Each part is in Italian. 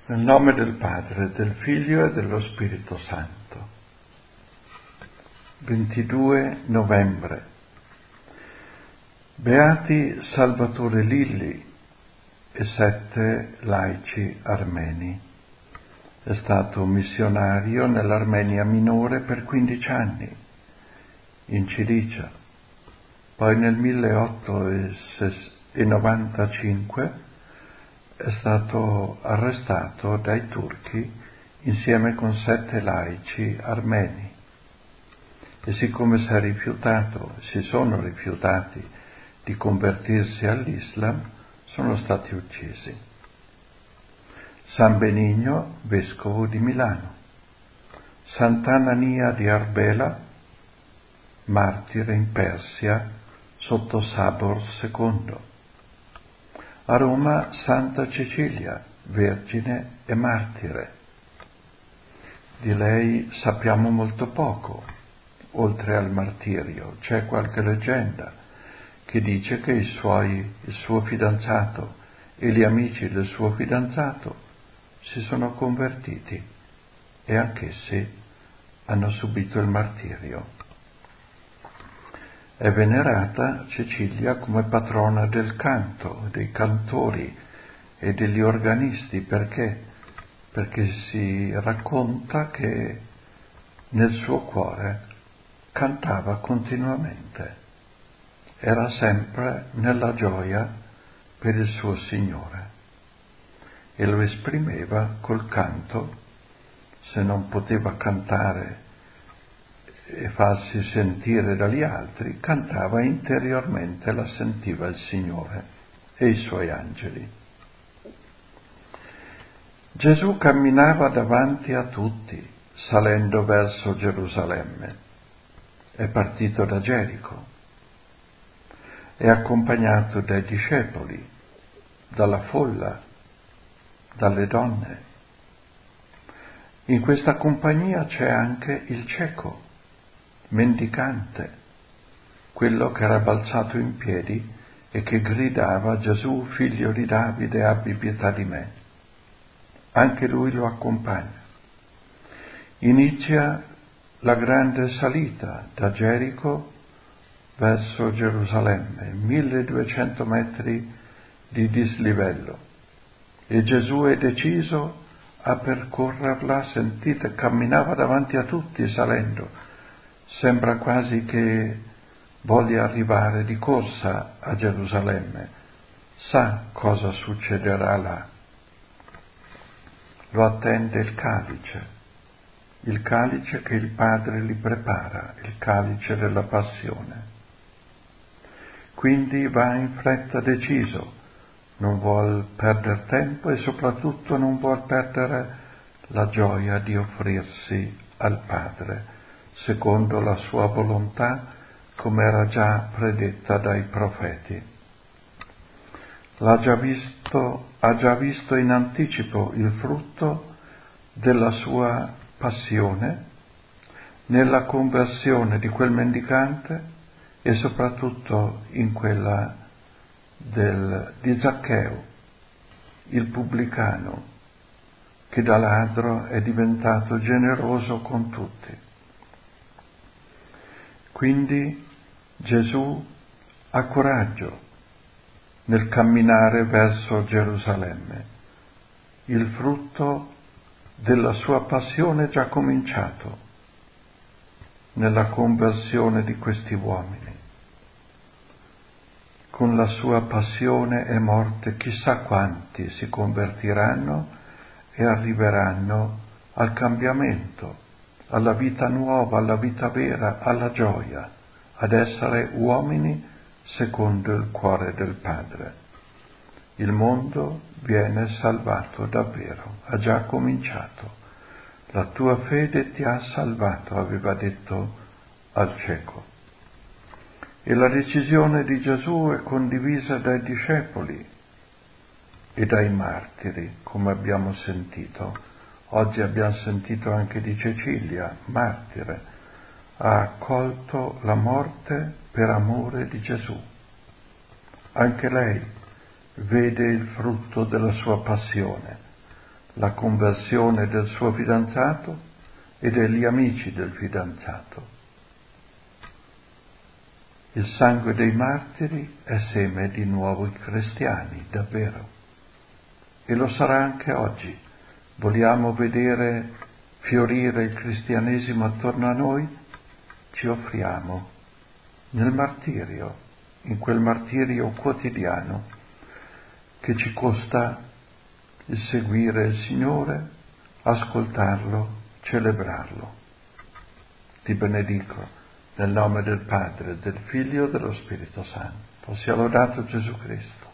Nel nome del Padre, del Figlio e dello Spirito Santo. 22 novembre. Beati Salvatore Lilli e 7 laici armeni. È stato missionario nell'Armenia minore per 15 anni, in Cilicia. Poi nel 1895 è stato arrestato dai turchi insieme con 7 laici armeni e siccome si sono rifiutati di convertirsi all'Islam, sono stati uccisi. San Benigno, vescovo di Milano. Sant'Anania di Arbela, martire in Persia sotto Sabor II. A Roma Santa Cecilia, vergine e martire. Di lei sappiamo molto poco, oltre al martirio. C'è qualche leggenda che dice che il suo fidanzato e gli amici del suo fidanzato si sono convertiti e anch'essi hanno subito il martirio. È venerata Cecilia come patrona del canto, dei cantori e degli organisti. Perché? Perché si racconta che nel suo cuore cantava continuamente, era sempre nella gioia per il suo Signore e lo esprimeva col canto. Se non poteva cantare e farsi sentire dagli altri, cantava interiormente, la sentiva il Signore e i suoi angeli. Gesù camminava davanti a tutti, salendo verso Gerusalemme. È partito da Gerico. È accompagnato dai discepoli, dalla folla, dalle donne. In questa compagnia c'è anche il cieco, mendicante, quello che era balzato in piedi e che gridava: Gesù, figlio di Davide, abbi pietà di me. Anche lui lo accompagna. Inizia la grande salita da Gerico verso Gerusalemme, 1200 metri di dislivello, e Gesù è deciso a percorrerla. Sentite, camminava davanti a tutti salendo. Sembra quasi che voglia arrivare di corsa a Gerusalemme. Sa cosa succederà là. Lo attende il calice che il Padre gli prepara, il calice della passione. Quindi va in fretta deciso, non vuol perdere tempo e soprattutto non vuol perdere la gioia di offrirsi al Padre, secondo la sua volontà, come era già predetta dai profeti. Ha già visto in anticipo il frutto della sua passione nella conversione di quel mendicante e soprattutto in quella di Zaccheo, il pubblicano, che da ladro è diventato generoso con tutti. Quindi Gesù ha coraggio nel camminare verso Gerusalemme. Il frutto della sua passione è già cominciato nella conversione di questi uomini. Con la sua passione e morte chissà quanti si convertiranno e arriveranno al cambiamento, alla vita nuova, alla vita vera, alla gioia, ad essere uomini secondo il cuore del Padre. Il mondo viene salvato davvero, ha già cominciato. La tua fede ti ha salvato, aveva detto al cieco. E la decisione di Gesù è condivisa dai discepoli e dai martiri, come abbiamo sentito. Oggi abbiamo sentito anche di Cecilia, martire. Ha accolto la morte per amore di Gesù. Anche lei vede il frutto della sua passione, la conversione del suo fidanzato e degli amici del fidanzato. Il sangue dei martiri è seme di nuovi cristiani, davvero. E lo sarà anche oggi. Vogliamo vedere fiorire il cristianesimo attorno a noi? Ci offriamo nel martirio, in quel martirio quotidiano che ci costa il seguire il Signore, ascoltarlo, celebrarlo. Ti benedico nel nome del Padre, del Figlio e dello Spirito Santo. Sia lodato Gesù Cristo.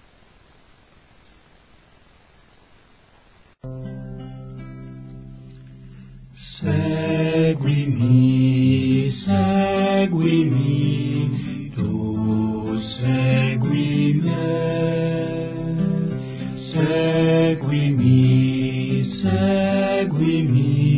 Seguimi, seguimi, tu segui me. Seguimi, seguimi,